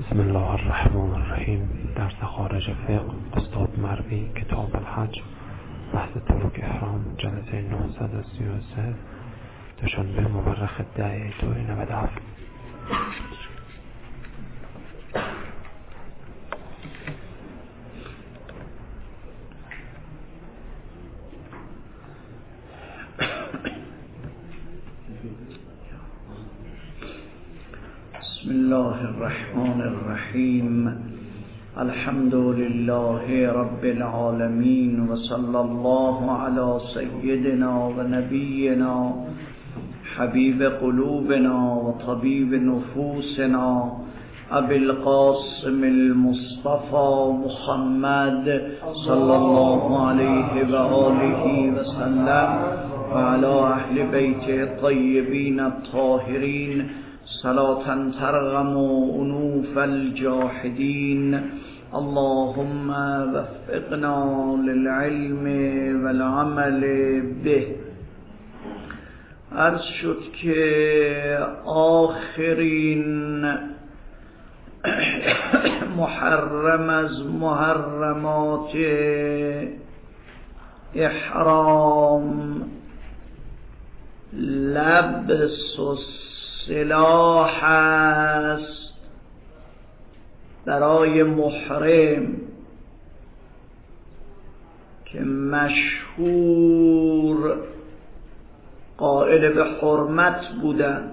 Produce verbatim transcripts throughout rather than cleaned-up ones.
بسم الله الرحمن الرحیم. درس خارج فقه استاد مروی، کتاب الحج، بحث ترک احرام، جلسه نهصد و سی و سه، دوشنبه مورخ ده دو نود و هفت. بسم الله الرحمن الرحیم. الحمد لله رب العالمین و صلی الله علی سیدنا و نبینا حبیب قلوبنا و طبیب نفوسنا ابی القاسم المصطفى محمد صلی الله علیه و آله و سلم و علی اهل بیت الطیبین الطاهرین صلاة ترغم انوف الجاحدین. اللهم وفقنا للعلم والعمل به. عرض شد که آخرین محرم از محرمات احرام لبس سلاح است برای محرم که مشهور قائل به حرمت بودن.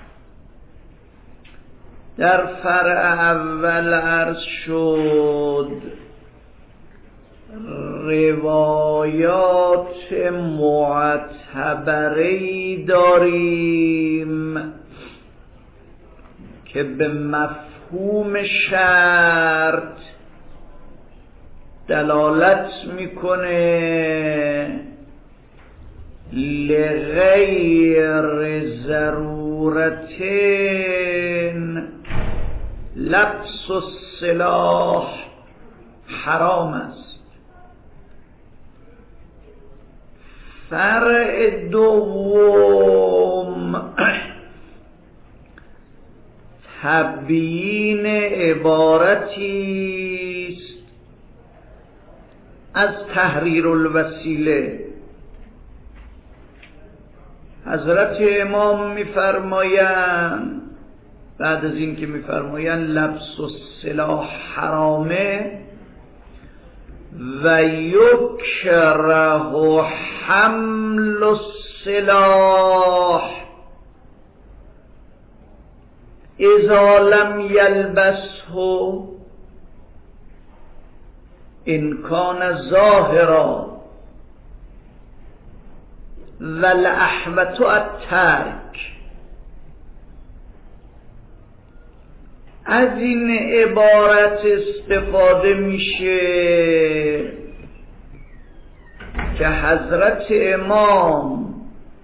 در فرع اول عرض شد روایات معتبری داریم که به مفهوم شرط دلالت میکنه لغیر ضرورت لبس السلاح حرام است. فرع دوم تبیین عبارتی است از تحریر الوسیله. حضرت امام میفرمایند بعد از این که میفرمایند لبس السلاح حرامه و یکره حمل السلاح اذا لم یلبسه ان کان ظاهرا والاحوط الترک. از این عبارت استفاده میشه که حضرت امام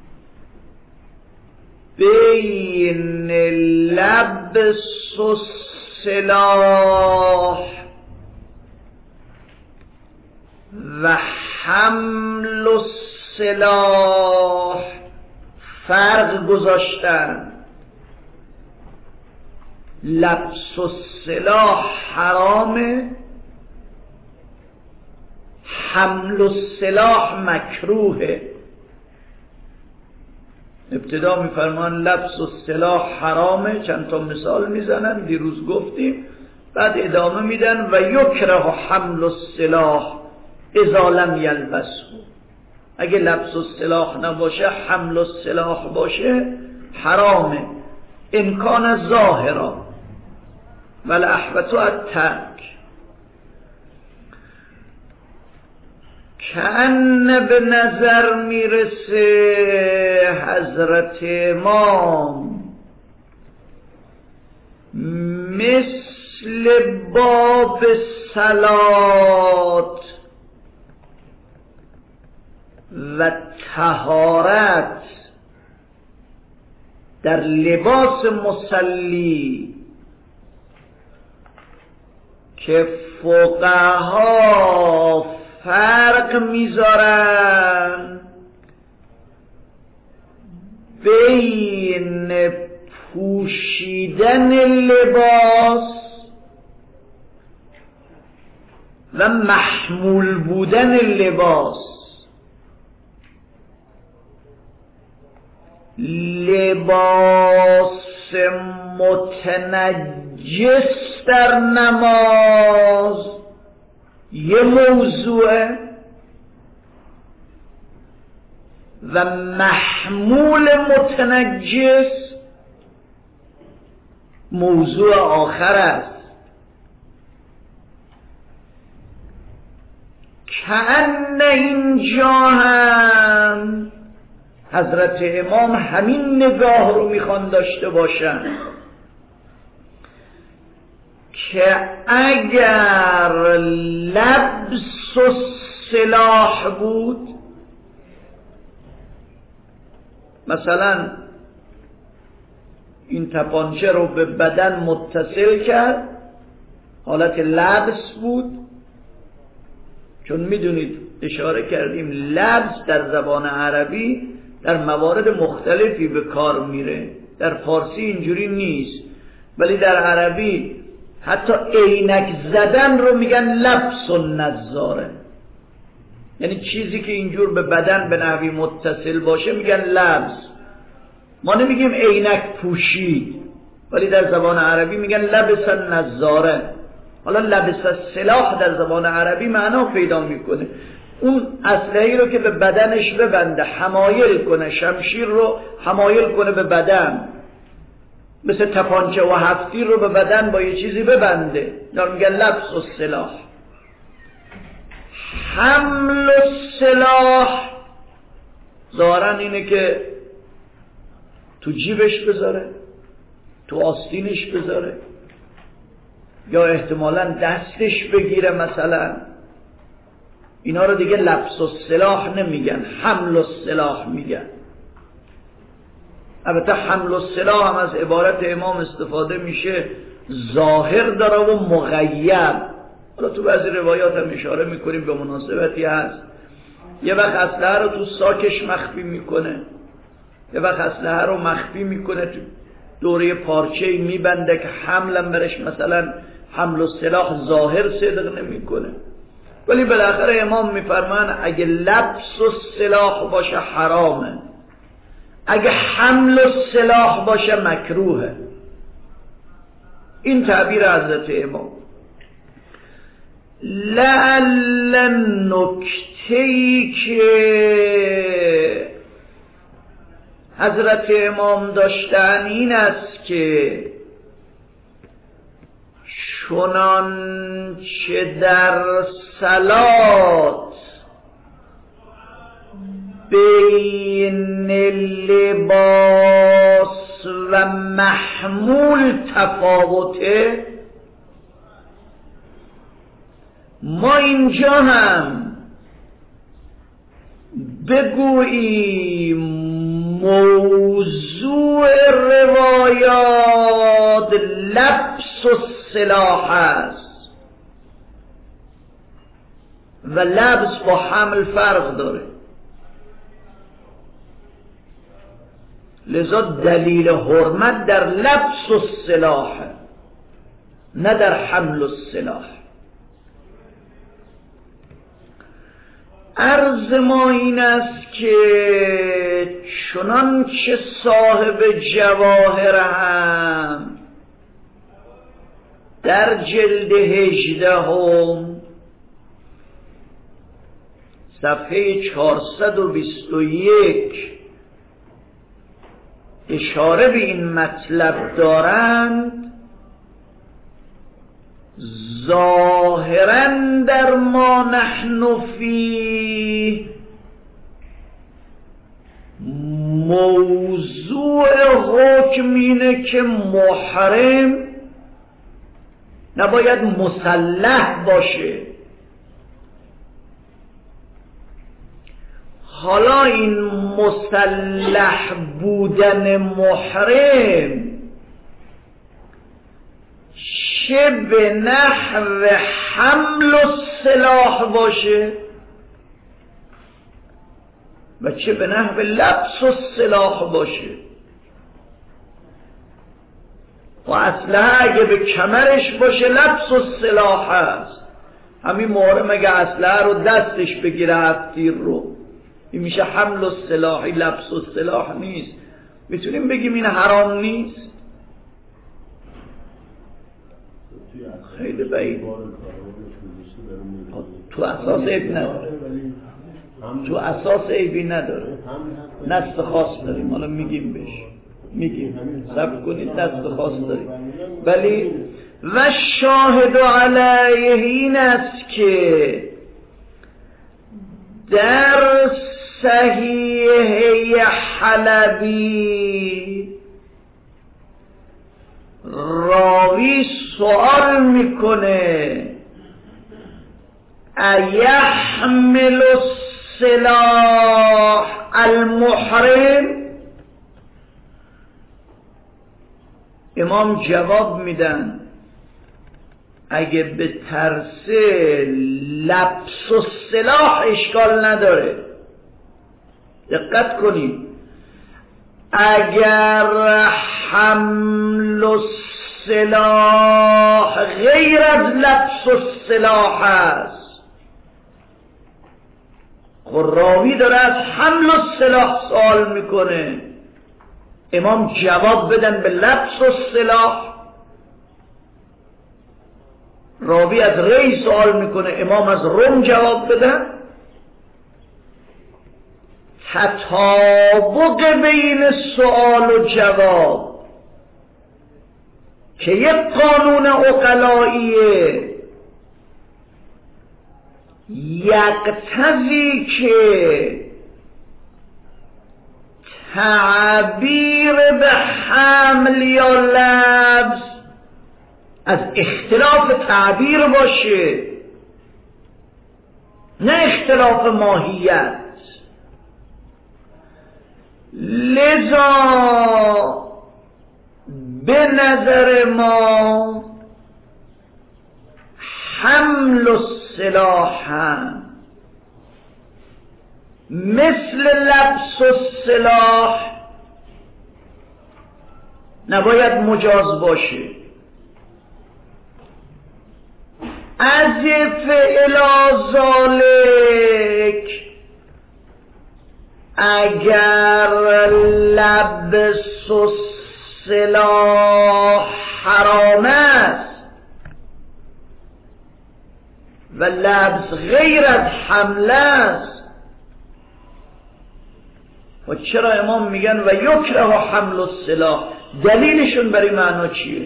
بین لبس السلاح و حمل السلاح فرق گذاشتن. لبس السلاح حرامه، حمل السلاح مکروهه. ابتدا میفرمان لبس السلاح حرامه، چند تا مثال میزنن، دیروز گفتیم. بعد ادامه میدن و یکره حمل السلاح اذا لم یلبسه. اگه لبس السلاح نباشه، حمل السلاح باشه حرامه. امکان ظاهرا والاحوط الترک. کأن به نظر میرسه حضرت امام مثل باب صلات و طهارت در لباس مصلی که فقها فرق میذارن بین پوشیدن لباس و محمول بودن لباس. لباس متنجس در نماز یه موضوعه و محمول متنجس موضوع آخر است. کأن اینجا هم حضرت امام همین نگاه رو میخوان داشته باشن که اگر لبس و سلاح بود، مثلا این تپانچه رو به بدن متصل کرد، حالت لبس بود، چون میدونید اشاره کردیم لبس در زبان عربی در موارد مختلفی به کار میره. در فارسی اینجوری نیست، ولی در عربی حتی عینک زدن رو میگن لبس و نظاره، یعنی چیزی که اینجور به بدن به نحوی متصل باشه میگن لبس. ما نمیگیم عینک پوشید، ولی در زبان عربی میگن لبس نظاره. حالا لبس سلاح در زبان عربی معنا پیدا میکنه، اون اسلحه‌ای رو که به بدنش ببنده، حمایل کنه، شمشیر رو حمایل کنه به بدن، مثل تپانچه و هفتیر رو به بدن با یه چیزی ببنده، دار میگن لبس و سلاح. حمل و سلاح ظاهرا اینه که تو جیبش بذاره، تو آستینش بذاره، یا احتمالاً دستش بگیره مثلا. اینا رو دیگه لبس و سلاح نمیگن، حمل و سلاح میگن. البته حمل و سلاح هم از عبارت امام استفاده میشه، ظاهر داره و مغیب. حالا تو بعضی روایات هم اشاره میکنیم به مناسبتی هست. یه وقت اسلحه رو تو ساکش مخفی میکنه، یه وقت اسلحه رو مخفی میکنه تو دوره پارچه‌ای میبنده که حملم برش مثلا حمل و سلاح ظاهر صدق نمیکنه. ولی بالاخره امام میفرمان اگه لبس و سلاح باشه حرامه، اگه حمل و سلاح باشه مکروهه. این تعبیر حضرت امام. لعل نکته‌ای که حضرت امام داشتن این است که چنان چه در صلات بین لباس و محمول تفاوته، ما اینجا هم بگوییم موضوع روایات لبس و سلاح است و لبس با حمل فرق داره، لذا دلیل حرمت در لبس و سلاح نه در حمل و سلاح. عرض ما این است که چنان چه صاحب جواهر هم در جلد هجدهم صفحه چهارصد و بیست و یک اشاره به این مطلب دارند، ظاهراً در ما نحن فیه موضوع حکم اینه که محرم نباید مسلح باشه. حالا این مسلح بودن محرم چه به نحو حمل و سلاح باشه و چه به نحو لبس و سلاح باشه، و اسلحه اگه به کمرش باشه لبس و سلاح هست، همین محرم اگه اسلحه رو دستش بگیره هفت تیر رو، این میشه حمل السلاح، این لبس السلاح نیست. میتونیم بگیم این حرام نیست؟ خیلی بعید. تو اساس عیب نداره، تو اساس عیبی نداره. نص خاص داریم، حالا میگیم بهش، میگیم صبر کنید، نص خاص داریم. ولی و شاهد علیه این است که در صحیح حلبی راوی سوال میکنه ایحمل السلاح المحرم؟ امام جواب میدن اگه به ترس لبس السلاح اشکال نداره. دقت کنید، اگر حمل السلاح غیر از لبس السلاح است، راوی داره از حمل السلاح سوال میکنه، امام جواب بدن به لبس السلاح. راوی از ری سوال میکنه، امام از رم جواب بدن. تطابق بین سوال و جواب که یک قانون عقلاییه، یقتضی که تعبیر به حمل یا لبس از اختلاف تعبیر باشه، نه اختلاف ماهیت. لذا به نظر ما حمل السلاح مثل لبس السلاح نباید مجاز باشه. از فعل ذالک اگر لبس السلاح حرام است و لبس غیر از حمل است، و چرا امام میگن و یکره حمل السلاح؟ دلیلشون برای معنا چیه؟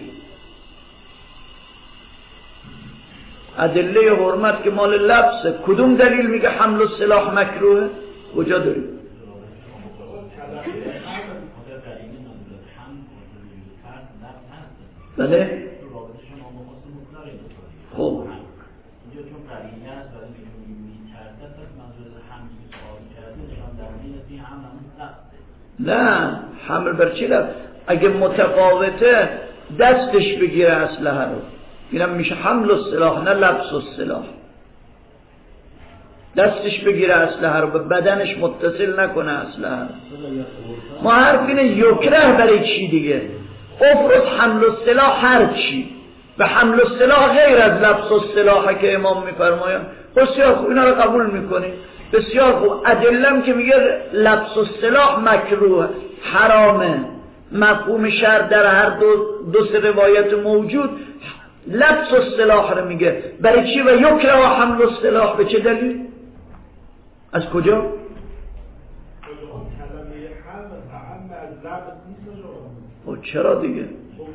ادله حرمت که مال لبسه، کدوم دلیل میگه حمل السلاح مکروهه؟ کجا داریم؟ بله؟ خب نه، حمل بر چی لبس؟ اگه متفاوته دستش بگیره اسلحه رو، اینم میشه حمل السلاح، نه لبس السلاح. دستش بگیره اسلحه رو، به بدنش متصل نکنه اسلحه رو. ما حرف اینه یکره برای چی دیگه؟ افرض حمل السلاح هر چی، و حمل السلاح غیر از لبس السلاح که امام میفرمایند. بسیار خوب، اینا رو قبول میکنیم، بسیار خوب. ادلم که میگه لبس السلاح مکروه، حرامه، مفهوم شرع در هر دو, دو سه روایت موجود لبس السلاح رو میگه. برای چی و یکره و حمل السلاح؟ به چه دلیل؟ از کجا؟ خب چرا دیگه؟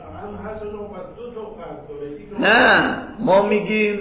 نه، ما میگیم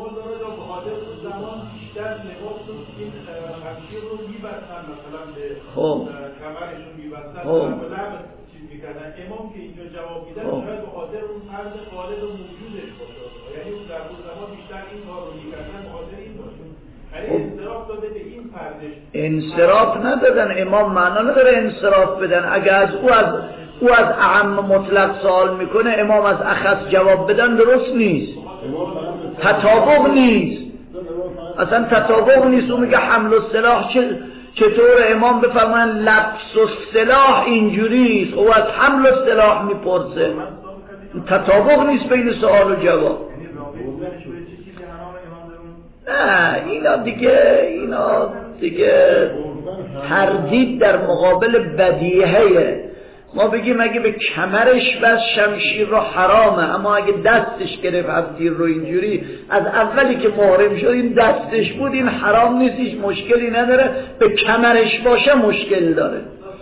خب خب امام که اینجا جواب میدن شاید به خاطر اون فرض غالب موجودش باشه، یعنی اون در اون زمان بیشتر این کار رو میکردن به خاطر این باشه. یعنی انصراف داده به این فرضش. انصراف ندادن، امام معنا نداره انصراف بدن. اگه از او از او از اعم مطلق سوال میکنه، امام از اخص جواب بدن درست نیست، تطابق نیست، اصلا تطابق نیست. او میگه حمل السلاح چه چطور امام بفرمایند لبس السلاح اینجوریست، او از حمل السلاح میپرسه، تطابق نیست بین سوال و جواب. نه اینا دیگه اینا دیگه تردید در مقابل بدیهیه. ما بگیم اگه به کمرش بس شمشیر رو حرامه، اما اگه دستش گرفت هفتیر رو اینجوری از اولی که محرم شد این دستش بود، این حرام نیست، هیچ مشکلی نداره. به کمرش باشه مشکل داره.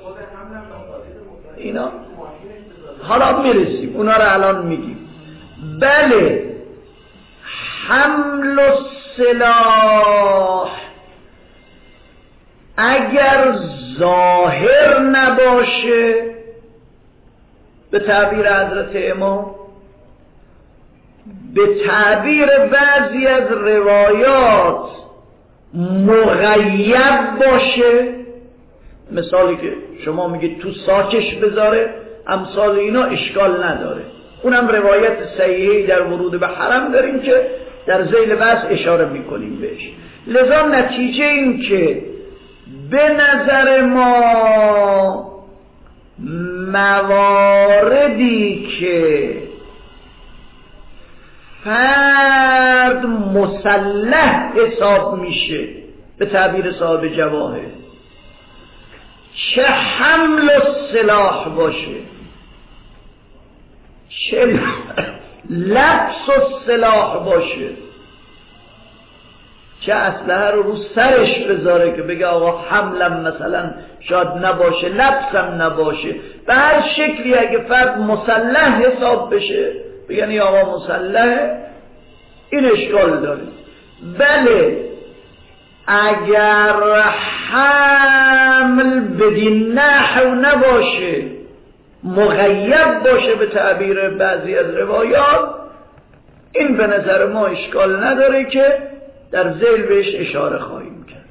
اینا حالا میرسیم اونا رو الان میگیم. بله حمل السلاح اگر ظاهر نباشه، به تعبیر حضرت امام، به تعبیر بعضی از روایات مغیب باشه، مثالی که شما میگید تو ساکش بذاره، امثال اینا اشکال نداره. اونم روایت صحیحی در ورود به حرم داریم که در ذیل بحث اشاره میکنیم بهش. لذا نتیجه این که به نظر ما مواردی که فرد مسلح حساب میشه، به تعبیر صاحب جواهر، چه حمل السلاح باشه، چه لبس السلاح باشه، چه اسلحه رو رو سرش بذاره که بگه آقا حملم مثلا شاید نباشه، لبسم نباشه، به هر شکلی اگه فرد مسلح حساب بشه بگن یا آقا مسلح، این اشکال داره. بله اگر حمل بدین نحو نباشه، مغیب باشه به تعبیر بعضی از روایات، این به نظر ما اشکال نداره که در ذیل بهش اشاره خواهیم کرد.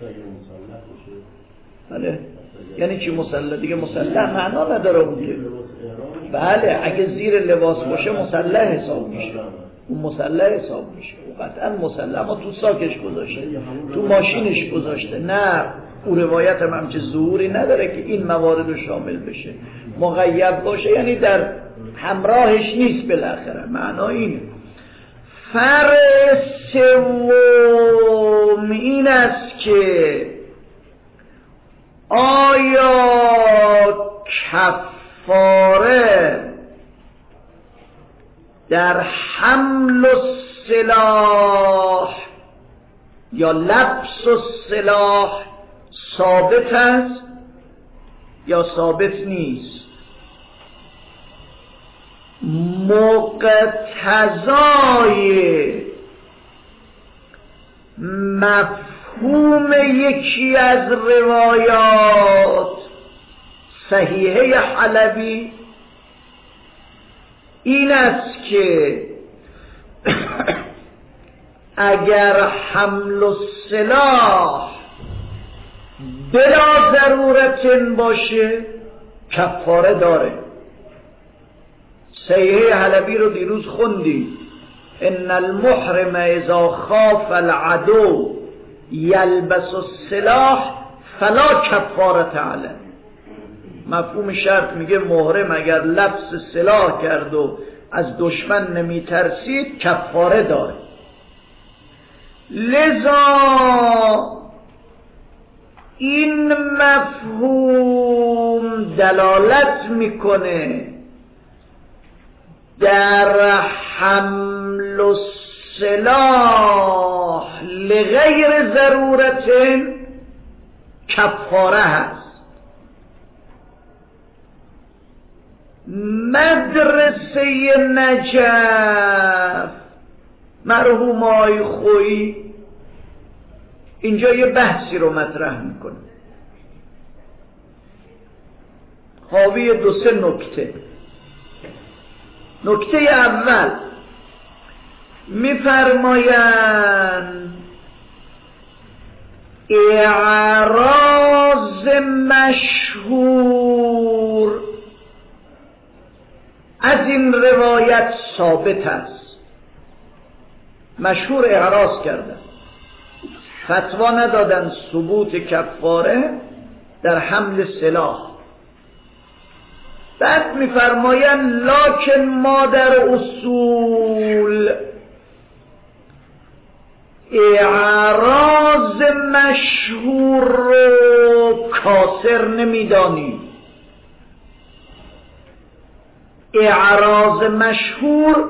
بله یعنی چی مسلح؟ دیگه مسلح معنا نداره اون که. بله اگه زیر لباس باشه مسلح حساب میشه، اون مسلح حساب میشه، او قطعا مسلح، اما تو ساکش گذاشته، تو ماشینش گذاشته، نه او روایت هم همچه ظهوری نداره که این موارد رو شامل بشه. مغیب باشه یعنی در همراهش نیست، بالاخره معنا اینه. فرع سوم این است که آیا کفاره در حمل السلاح یا لبس السلاح ثابت است یا ثابت نیست؟ مقتضای مفهوم یکی از روایات صحیحه حلبی این است که اگر حمل السلاح بلا ضرورت باشه کفاره داره. صحیحه حلبی رو دیروز خوندی، ان المحرم اذا خاف العدو یلبس السلاح فلا کفاره علیه. مفهوم شرط میگه محرم اگر لبس سلاح کرد و از دشمن نمی ترسید کفاره داره. لذا این مفهوم دلالت میکنه در حمل السلاح لغیر ضرورت کفاره هست. مدرسه نجف مرحوم آقای خویی اینجا یه بحثی رو مطرح میکنه، حاوی دو سه نکته. نکته اول میفرمایند اعراض مشهور از این روایت ثابت است. مشهور اعراض کردن، فتوا ندادن ثبوت کفاره در حمل سلاح. بعد میفرمایند لکن ما در اصول اعراض مشهور رو کاسر نمیدانی. اعراض مشهور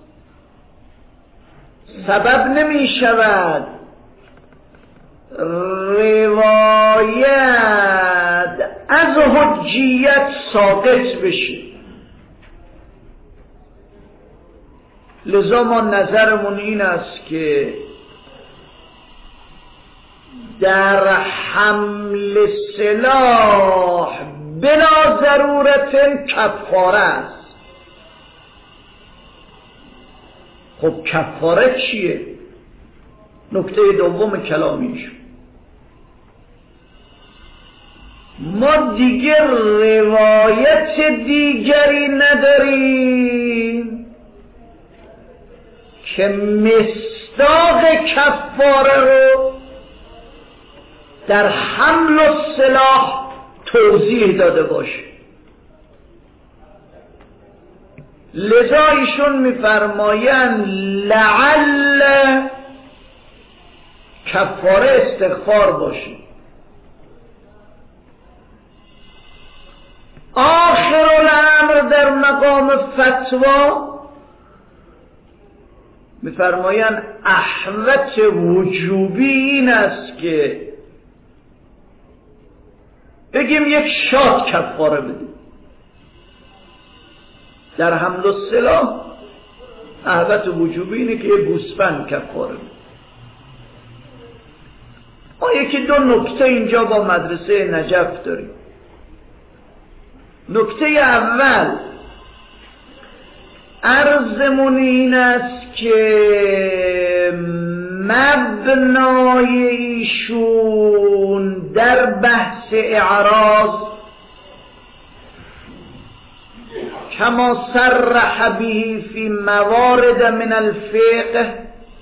سبب نمی شود روایت از حجیت ساقط بشه. لذا ما نظرمون این است که در حمل سلاح بلا ضرورت کفاره است. خب کفاره چیه؟ نکته دوم کلامیش، ما دیگر روایت دیگری نداریم که مصداق کفاره رو در حمل و سلاح توضیح داده باشه. لذا ایشون میفرمایند لعل کفاره استغفار باشه. آخر الامر در مقام فتوا میفرمایند احوط وجوبی این است که بگیم یک شات کفاره بدیم. در حمل السلاح احوط وجوبی اینه که یک گوسفند کفاره بدیم. ما یکی دو نکته اینجا با مدرسه نجف داریم. نکته اول عرضمون این است که مبنای ایشون در بحث اعراض کما صرح به فی موارد من الفقه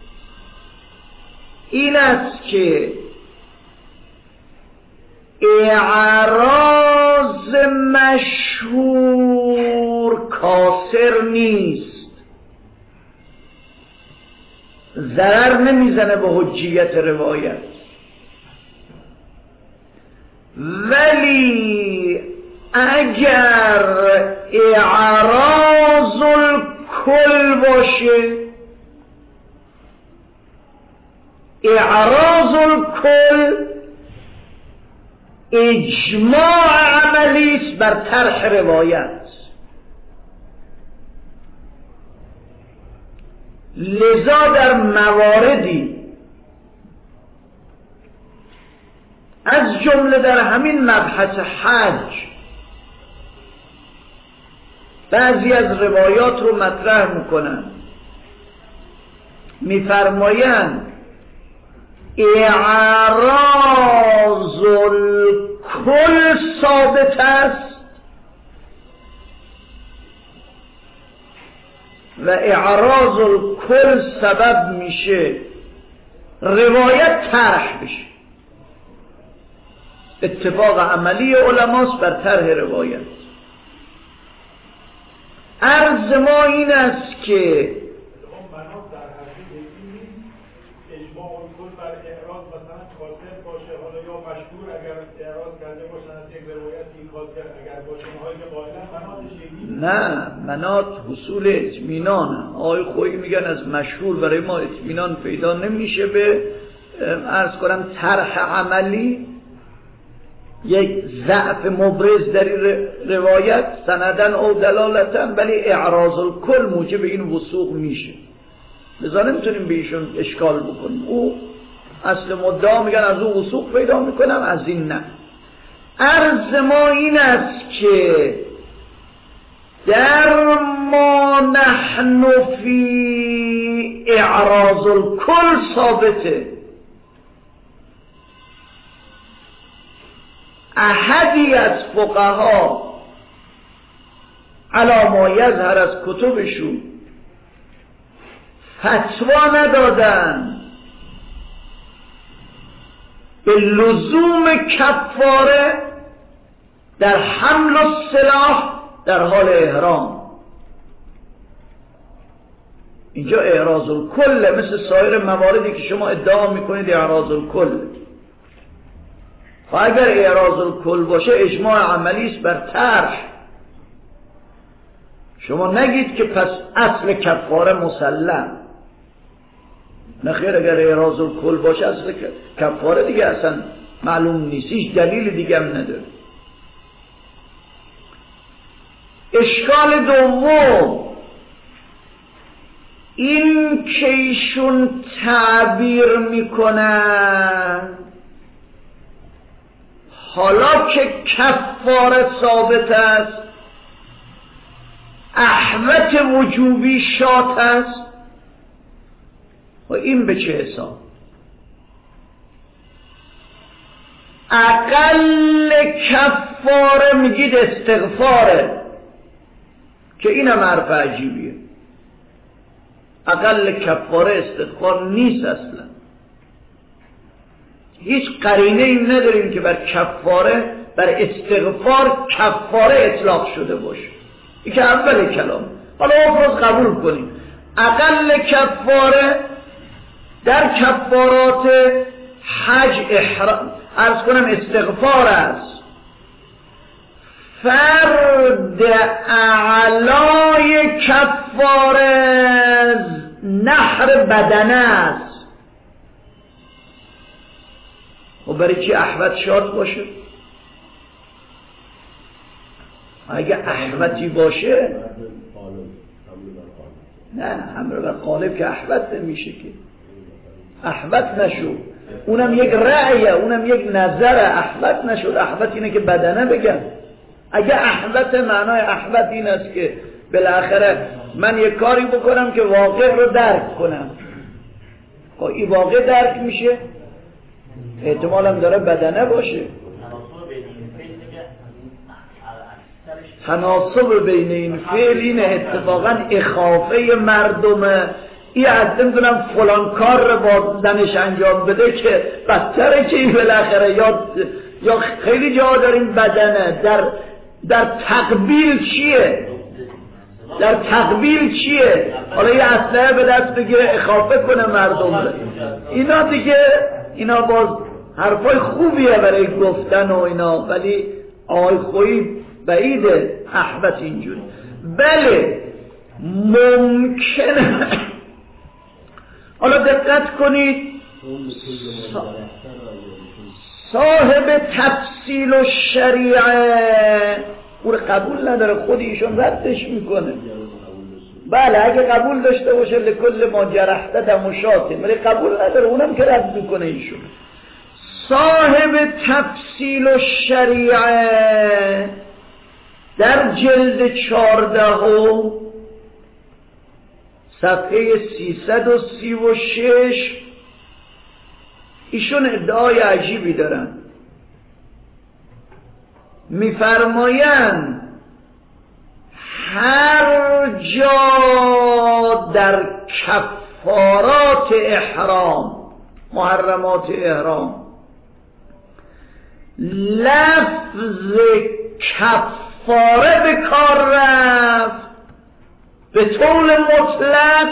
این است که اعراض مشهور کاسر نیست، ضرر نمیزنه به حجیت روایت، ولی اگر اعراض الکل باشه، اعراض الکل اجماع عملی است بر طرح روایت. لذا در مواردی از جمله در همین مبحث حج بعضی از روایات رو مطرح میکنن، میفرمایند اعراض الکل ثابت است و اعراض الکل سبب میشه روایت طرح بشه. اتفاق عملی علماست بر طرح روایت. عرض ما این است که نه، منات حصول اطمینان. آقای خویی میگن از مشهور برای ما اطمینان پیدا نمیشه به عرض کنم طرح عملی، یک ضعف مبرز در این روایت سندن او دلالتن، ولی اعراض الکل موجب این وثوق میشه. لذا نمیتونیم به ایشون اشکال بکنیم. او اصل مدعا میگن از او وثوق پیدا میکنم، از این نه. عرض ما این است که در ما نحن فی اعراض الکل ثابته. احدی از فقها علی ما یظهر از کتبشون فتوا ندادن به لزوم کفاره در حمل السلاح در حال احرام. اینجا اعراض الکل مثل سایر مواردی که شما ادعا میکنید اعراض الکل. و اگر اعراض الکل باشه اجماع عملی است بر طرح. شما نگید که پس اصل کفاره مسلم. نخیر، اگر اعراض الکل باشه اصل کفاره دیگه اصلا معلوم نیست، هیچ دلیل دیگه هم نداره. اشکال دوم این که ایشون تعبیر میکنن حالا که کفاره ثابت است احوت وجوبی شات است، و این به چه حساب؟ اقل کفاره میگید استغفاره، که اینم حرف عجیبیه. اقل کفاره استغفار نیست اصلا. هیچ قرینه این نداریم که بر کفاره، بر استغفار کفاره اطلاق شده باشه. این که اول کلام. حالا افرض قبول کنیم اقل کفاره در کفارات حج احرام عرض کنم استغفار است. فرد اعلای کفاره نحر بدنه است. و برای چی احوت شاد باشه؟ اگه احوتی باشه نه، همراه بر قالب که احوت نمیشه که. احوت نشد، اونم یک رأیه، اونم یک نظره. احوت نشد، احوت اینه که بدنه بگم. اگه احوت معنای احوت این است که بالاخره من یک کاری بکنم که واقع رو درک کنم، خب این واقع درک میشه، احتمالم داره بدنه باشه. تناسب بین این فعل اینه اتفاقا اخافه مردمه. این از نمیدونم فلان کار رو با زنش انجام بده که بدتره که این بالاخره یا یا خیلی جا داریم بدنه. در در تقبیل چیه؟ در تقبیل چیه؟ حالا یه اسلحه به دست بگیره اخافه کنه مردم رو. اینا دیگه اینا باز حرفای خوبیه برای گفتن و اینا، ولی آی خویی بعیده احوت اینجوری. بله ممکنه. حالا دقت کنید صاحب تفصیل و شریعه او قبول نداره، خود ایشون ردش میکنه. بله اگه قبول داشته باشه لکل ما جرحته دم شاطم، ولی قبول نداره، اونم که رد میکنه ایشون. صاحب تفصیل و شریعه در جلد چهارده صفحه سیصد و سی و شش ایشون ادعای عجیبی دارن. میفرمایند هر جا در کفارات احرام، محرمات احرام، لفظ کفاره به کار رفت به طور مطلق،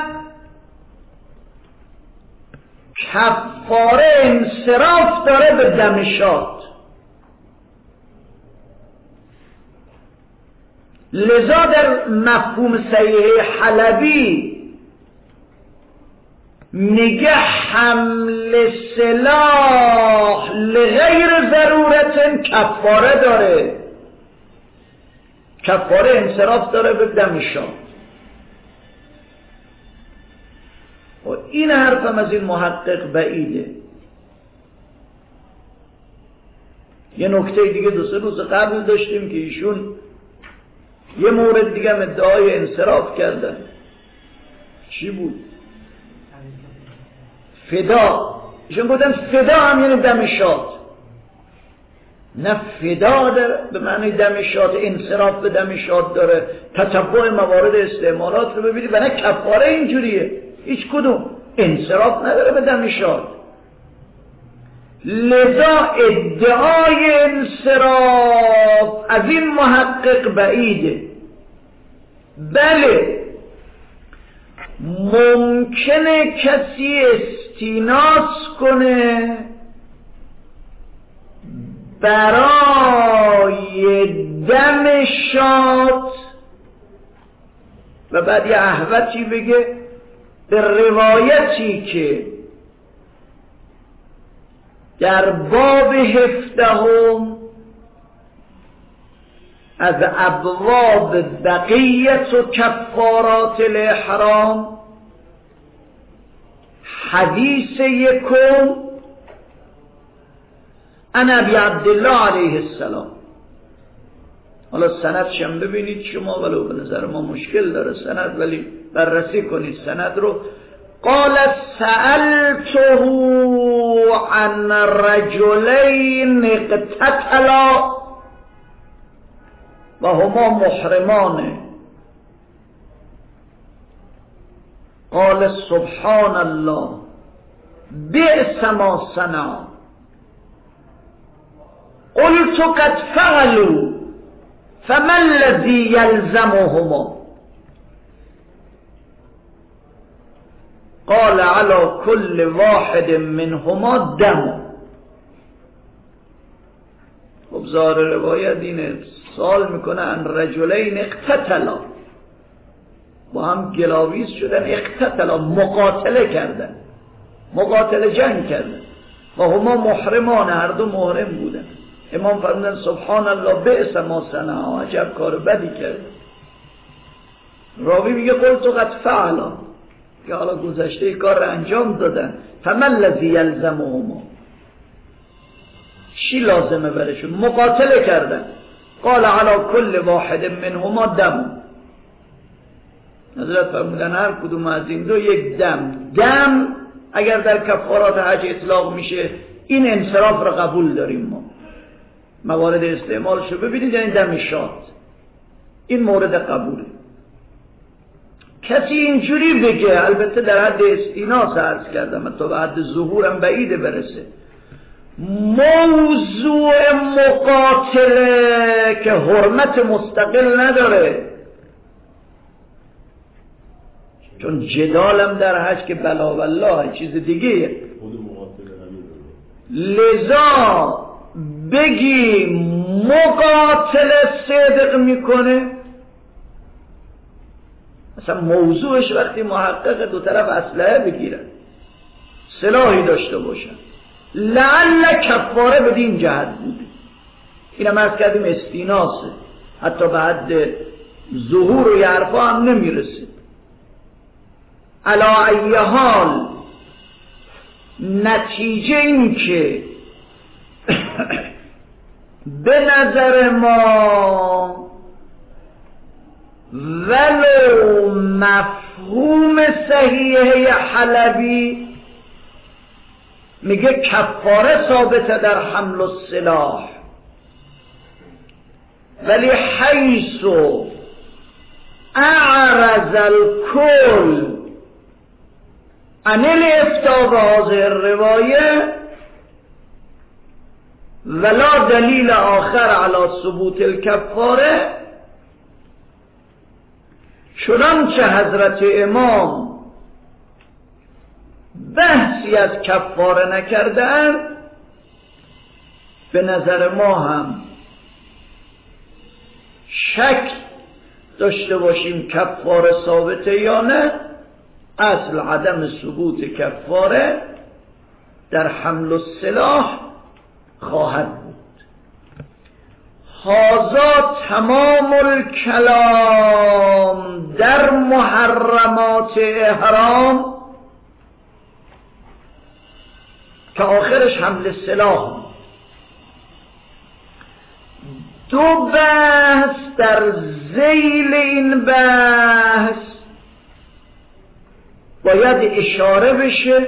کفاره انصراف داره به دم شاد. لذا در مفهوم صحیح حلبی میگه حمل سلاح لغیر ضرورت کفاره داره، کفاره انصراف داره به دم شاد. و این حرفم از این محقق بعیده. یه نکته دیگه دو سه روز قبل داشتیم که ایشون یه مورد دیگه هم ادعای انصراف کردن. چی بود؟ فدا. ایشون گفتن فدا هم یعنی دم شاد. نه فدا داره به معنی دم شاد، انصراف به دم شاد داره. تتبع موارد استعمالات رو ببینید و نه کفاره اینجوریه، هیچ کدوم انصراف نداره به دم شاد. لذا ادعای انصراف از این محقق بعیده. بله ممکنه کسی استیناس کنه برای دم شاد و بعد یه احوتی بگه به روایتی که در باب هفدهم از ابواب بقیت و کفارات الاحرام حدیث یکم عن ابی عبدالله علیه السلام. حالا سندش هم ببینید شما، ولو به نظر ما مشکل داره سند، ولی بررسی کنید سند رو. قال سألته عن رجلین اقتتلا و هما محرمان قال سبحان الله بئس ما صنع قلت قد فعلوا فما الذي يلزمهما قال على كل واحد منهما دم. خب ظاهر روایت اینه، سوال میکنه ان رجلین اقتتلا، با هم گلاویز شدن، اقتتلا مقاتله کردن، مقاتله جنگ کردن و هما محرمان، هر دو محرم بودن. امام فرمودن سبحان الله بئس ما صنع، عجب کار بدی کرد. راوی میگه قلت قد فعلا، که حالا گذشته کار را انجام دادن. فما الذی یلزمهما، چی لازمه برشون؟ مقاتله کردن. قال علی کل واحد منهما دم، حضرت فرمودن هر کدوم از این دو یک دم. دم اگر در کفارات حج اطلاق میشه، این انصراف را قبول داریم ما. موارد استعمالشو ببینید، یعنی دم شاد، این مورد قبوله. کسی اینجوری بگه، البته در حد استیناس عرض کردم، تا به حد ظهورم بعیده برسه، موضوع مقاتله که حرمت مستقل نداره، چون جدالم در حج که بلا والله چیز دیگه، لذا بگی مقاتله صدق میکنه، مثلا موضوعش وقتی محقق دو طرف اسلحه بگیرن، سلاحی داشته باشن، لعل کفاره به دین جهت بوده، اینم عرض کردیم استیناسه، حتی به حد ظهور و یعرفا هم نمیرسه. علا ای حال نتیجه این که به نظر ما ولو مفهوم صحیحه حلبی میگه کفاره ثابته در حمل السلاح، ولی حیث اعرض الکل عن الافتاء بهذه الروایه ولا دلیل آخر علی ثبوت الکفاره، چنانچه حضرت امام بحثی از کفاره نکردن، به نظر ما هم شک داشته باشیم کفاره ثابته یا نه، اصل عدم ثبوت کفاره در حمل السلاح خواهد بود. هذا تمام الکلام در محرمات احرام که آخرش حمل سلاح. دو بحث در ذیل این بحث باید اشاره بشه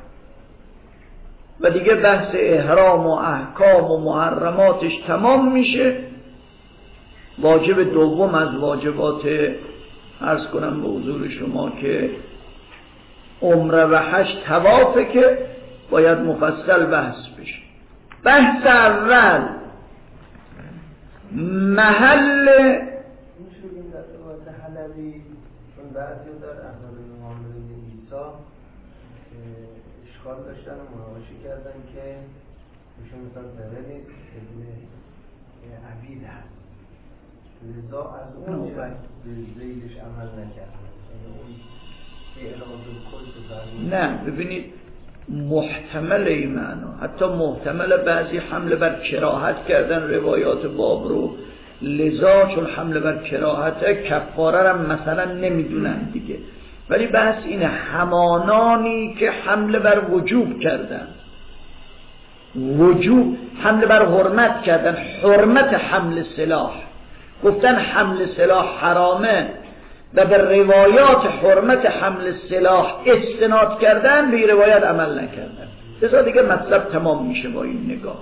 و دیگه بحث احرام و احکام و محرماتش تمام میشه. واجب دوم از واجبات عرض کنم به حضور شما که عمره و حج طوافه که باید مفصل بحث بشه. بحث اول محل میشه بگیم در روایت حلبی چون چون بعضی در احوال معامله عیسی اشکال داشتن و مناقشه کردن که ایشون مثلا زره نیست بدون عبید هست، لذا از اون جهت به ذیلش عمل نکردن. نه ببینید محتمل این معنا، حتی محتمل بعضی حمله بر کراهت کردن روایات باب رو، لذا چون حمله بر کراهت کفاره رو مثلا نمیدونن دیگه. ولی بحث اینه همانانی که حمله بر وجوب کردن، وجوب حمله بر حرمت کردن، حرمت حمل سلاح، گفتن حمل سلاح حرامه و به روایات حرمت حمل سلاح استناد کردن، به روایت عمل نکردن. لذا دیگه مطلب تمام میشه با این نگاه.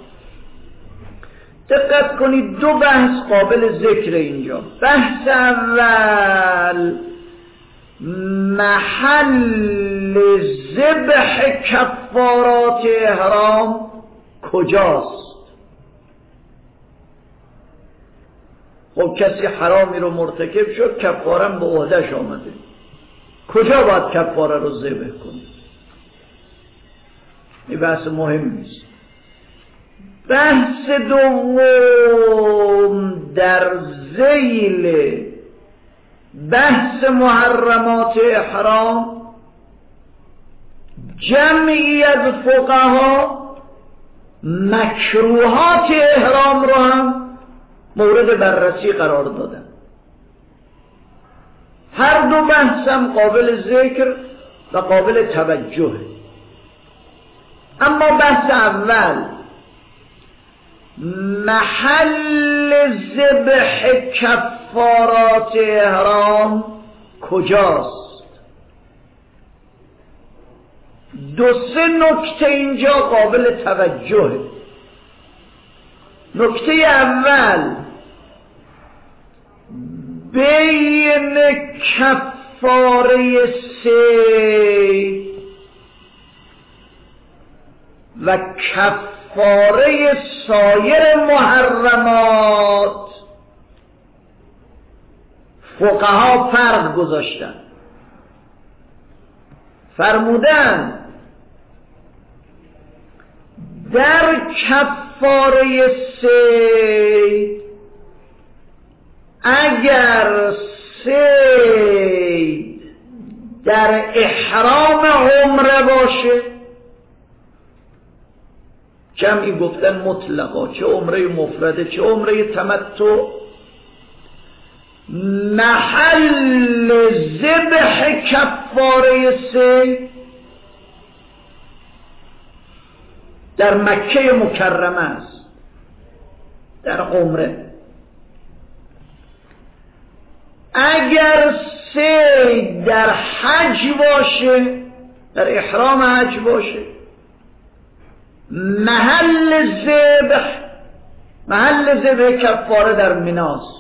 دقت کنید دو بحث قابل ذکر اینجا. بحث اول محل ذبح کفارات احرام کجاست؟ خب کسی حرامی رو مرتکب شد، کفارم به عهده‌اش آمده، کجا باید کفاره رو ذبح کنه؟ این بحث مهم نیست. بحث دوم در ذیل بحث محرمات احرام، جمعی از فقها مکروهات احرام رو هم مورد بررسی قرار دادن. هر دو بحث هم قابل ذکر و قابل توجه. اما بحث اول محل ذبح کفارات احرام کجاست؟ دو سه نکته اینجا قابل توجهه. نکته اول بین کفاره صید و کفاره سایر محرمات فقها فرق گذاشتن، فرمودن در کفاره صید اگر صید در احرام عمره باشه، جمعی گفتن مطلقا، چه عمره مفرده چه عمره تمتع، محل ذبح کفاره صید در مکه مکرمه است، در عمره. اگر صید در حج باشه، در احرام حج باشه، محل ذبح محل ذبح کفاره در مناست.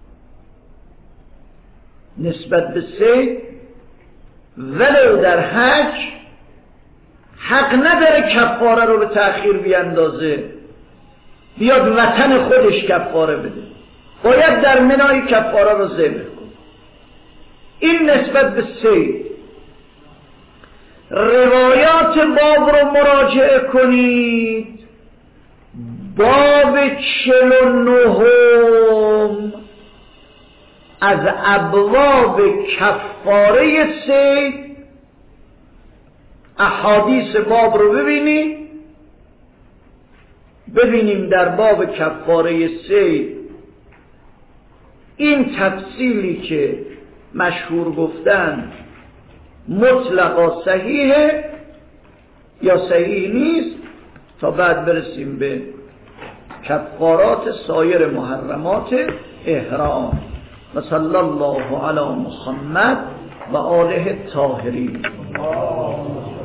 نسبت به صید ولو در حج حق نداره کفاره رو به تأخیر بیاندازه، بیاد وطن خودش کفاره بده، باید در منای کفاره رو ذبح کنه. این نسبت به صید. روایات باب رو مراجعه کنید، باب چهل و نهم از ابواب کفاره صید، احادیث باب رو ببینید، ببینیم در باب کفاره صید این تفصیلی که مشهور گفتن مطلقا صحیحه یا صحیح نیست، تا بعد برسیم به کفارات سایر محرمات احرام. و صلی الله علی محمد و آله الطاهرین.